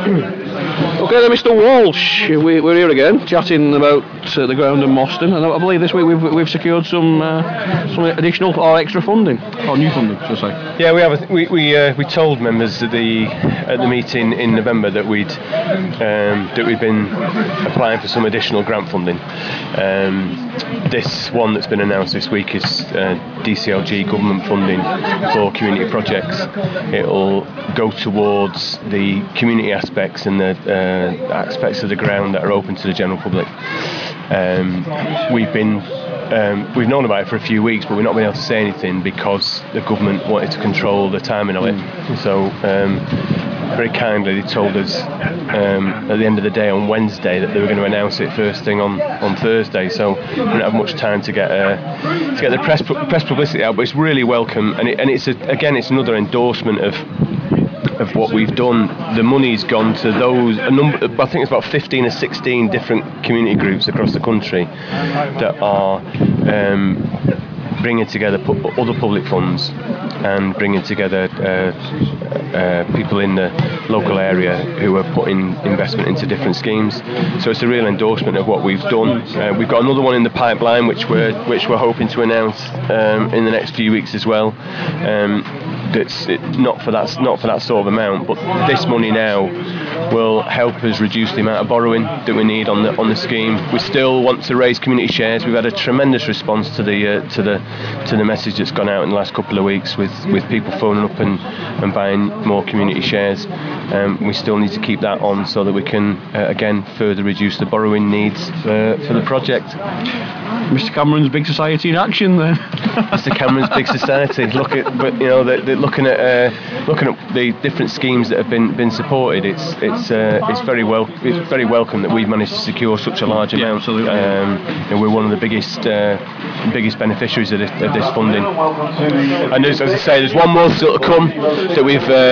Okay then, Mr. Walsh, we're here again, chatting about the ground in Moston, and I believe this week we've secured some additional or extra funding, or new funding, should I say? Yeah, we have. We told members at the meeting in November that we'd been applying for some additional grant funding. This one that's been announced this week is DCLG government funding for community projects. It'll go towards the community aspects and the aspects of the ground that are open to the general public. We've known about it for a few weeks, but we've not been able to say anything because the government wanted to control the timing of it. So very kindly they told us at the end of the day on Wednesday that they were going to announce it first thing on Thursday. So we don't have much time to get the press publicity out, but it's really welcome, and it's another endorsement of what we've done. The money's gone to I think it's about 15 or 16 different community groups across the country that are bringing together other public funds and bringing together people in the local area who are putting investment into different schemes. So it's a real endorsement of what we've done. We've got another one in the pipeline which we're hoping to announce in the next few weeks as well. That's not for that sort of amount, but this money now will help us reduce the amount of borrowing that we need on the scheme. We still want to raise community shares. We've had a tremendous response to the message that's gone out in the last couple of weeks with people phoning up and buying more community shares. We still need to keep that on so that we can again further reduce the borrowing needs for the project. Mr. Cameron's Big Society in action there. Mr. Cameron's Big Society. They're looking at the different schemes that have been supported. It's very welcome that we've managed to secure such a large amount. Absolutely. And we're one of the biggest beneficiaries of this funding. And as I say, there's one more still to come that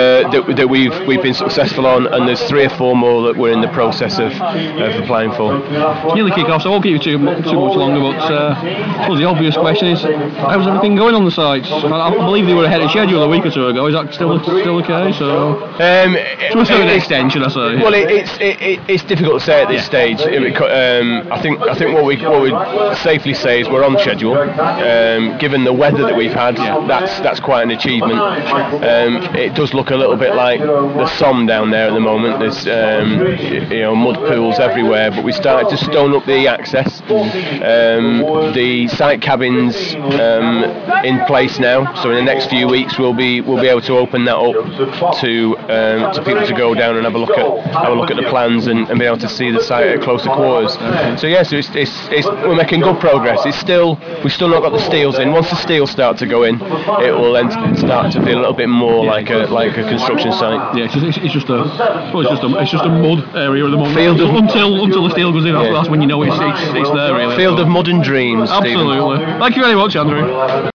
we've been successful on, and there's 3 or 4 more that we're in the process of applying for. Nearly kick off, so I won't keep you too much longer. But I suppose the obvious question is, how's everything going on the sites? I believe they were ahead of schedule a week or two ago. Is that still the case? So to a certain extent, should I say? Well, it's difficult to say at this stage. I think what we safely say is we're on schedule. Given the weather that we've had, that's quite an achievement. It does look a little bit like the Somme down there at the moment. There's mud pools everywhere, but we started to stone up the access. The site cabins in place now, so in the next few weeks we'll be able to open that up to people to go down and have a look at the plans and be able to see the site at closer quarters. So yes, we're making good progress. We've still not got the steels in. Once the steels start to go in, it will then start to feel a little bit more like a construction site. Yeah, it's just a mud area at the moment. Until the steel goes in, that's when you know it's there really. Field of mud and dreams. Absolutely. Stephen. Thank you very much, Andrew.